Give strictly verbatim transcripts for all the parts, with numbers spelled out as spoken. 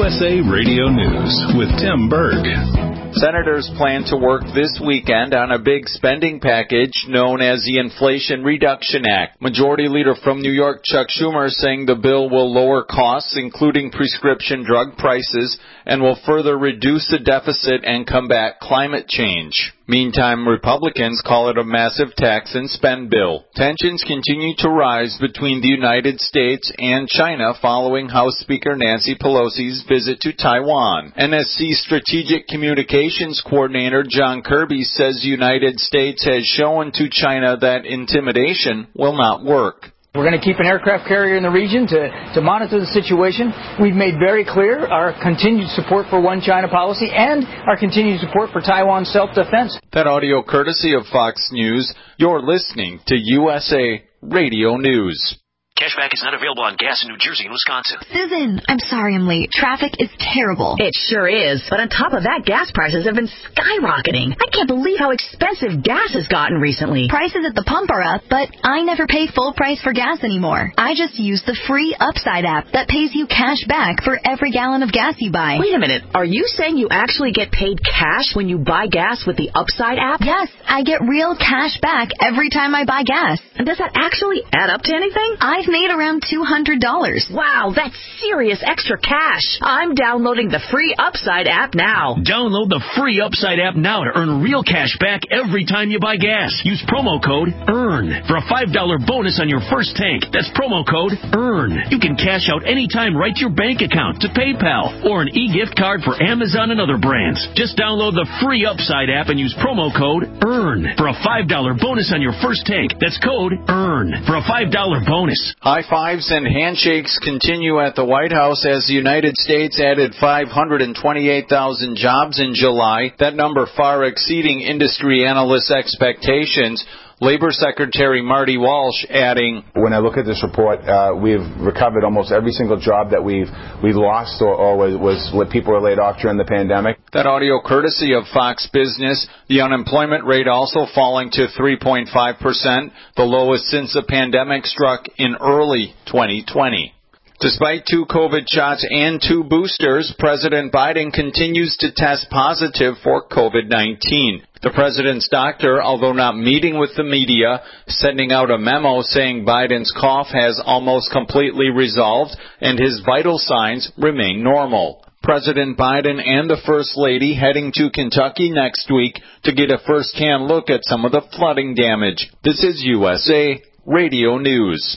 U S A Radio News with Tim Berg. Senators plan to work this weekend on a big spending package known as the Inflation Reduction Act. Majority Leader from New York, Chuck Schumer, saying the bill will lower costs, including prescription drug prices, and will further reduce the deficit and combat climate change. Meantime, Republicans call it a massive tax and spend bill. Tensions continue to rise between the United States and China following House Speaker Nancy Pelosi's visit to Taiwan. N S C Strategic Communications Coordinator John Kirby says the United States has shown to China that intimidation will not work. We're going to keep an aircraft carrier in the region to, to monitor the situation. We've made very clear our continued support for One China policy and our continued support for Taiwan's self-defense. That audio courtesy of Fox News. You're listening to U S A Radio News. Cashback is not available on gas in New Jersey and Wisconsin. Susan, I'm sorry I'm late. Traffic is terrible. It sure is. But on top of that, gas prices have been skyrocketing. I can't believe how expensive gas has gotten recently. Prices at the pump are up, but I never pay full price for gas anymore. I just use the free Upside app that pays you cash back for every gallon of gas you buy. Wait a minute. Are you saying you actually get paid cash when you buy gas with the Upside app? Yes, I get real cash back every time I buy gas. And does that actually add up to anything? I've made around two hundred dollars. Wow, that's serious extra cash. I'm downloading the free Upside app now. Download the free Upside app now to earn real cash back every time you buy gas. Use promo code EARN for a five dollar bonus on your first tank. That's promo code EARN. You can cash out anytime right to your bank account, to PayPal, or an e-gift card for Amazon and other brands. Just download the free Upside app and use promo code EARN for a five dollar bonus on your first tank. That's code EARN for a five dollar bonus. High fives and handshakes continue at the White House as the United States added five hundred twenty-eight thousand jobs in July, that number far exceeding industry analysts' expectations. Labor Secretary Marty Walsh adding, when I look at this report, uh, we've recovered almost every single job that we've we've lost or, or was, was what people were laid off during the pandemic. That audio courtesy of Fox Business. The unemployment rate also falling to three point five percent, the lowest since the pandemic struck in early twenty twenty. Despite two COVID shots and two boosters, President Biden continues to test positive for COVID nineteen. The president's doctor, although not meeting with the media, sending out a memo saying Biden's cough has almost completely resolved and his vital signs remain normal. President Biden and the First Lady heading to Kentucky next week to get a first-hand look at some of the flooding damage. This is U S A Radio News.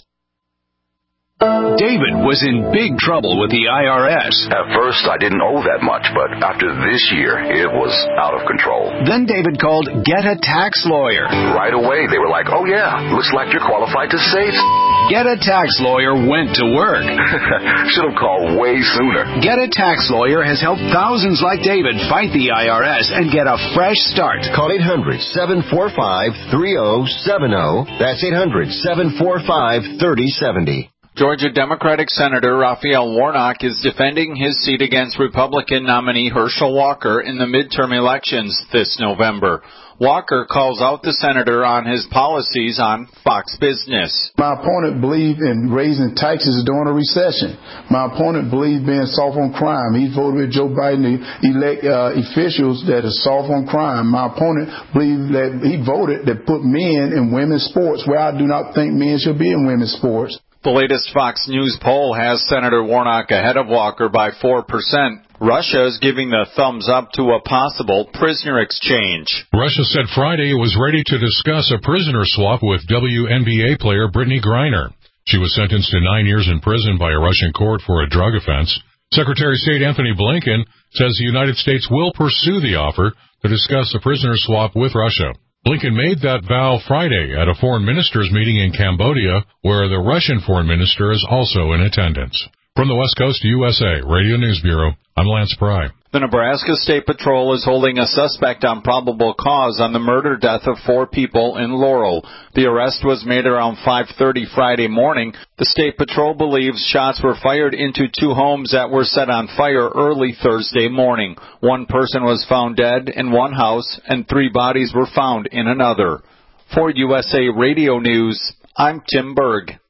David was in big trouble with the I R S. At first, I didn't owe that much, but after this year, it was out of control. Then David called Get a Tax Lawyer. Right away, they were like, oh yeah, looks like you're qualified to save. Get a Tax Lawyer went to work. Should have called way sooner. Get a Tax Lawyer has helped thousands like David fight the I R S and get a fresh start. Call eight hundred, seven four five, three oh seven oh. That's eight hundred, seven four five, three oh seven oh. Georgia Democratic Senator Raphael Warnock is defending his seat against Republican nominee Herschel Walker in the midterm elections this November. Walker calls out the senator on his policies on Fox Business. My opponent believed in raising taxes during a recession. My opponent believed being soft on crime. He voted with Joe Biden to elect uh, officials that are soft on crime. My opponent believed that he voted to put men in women's sports, where I do not think men should be in women's sports. The latest Fox News poll has Senator Warnock ahead of Walker by four percent. Russia is giving the thumbs up to a possible prisoner exchange. Russia said Friday it was ready to discuss a prisoner swap with W N B A player Brittany Griner. She was sentenced to nine years in prison by a Russian court for a drug offense. Secretary of State Anthony Blinken says the United States will pursue the offer to discuss a prisoner swap with Russia. Blinken made that vow Friday at a foreign ministers meeting in Cambodia, where the Russian foreign minister is also in attendance. From the West Coast U S A Radio News Bureau, I'm Lance Pry. The Nebraska State Patrol is holding a suspect on probable cause on the murder death of four people in Laurel. The arrest was made around five thirty Friday morning. The State Patrol believes shots were fired into two homes that were set on fire early Thursday morning. One person was found dead in one house, and three bodies were found in another. For U S A Radio News, I'm Tim Berg.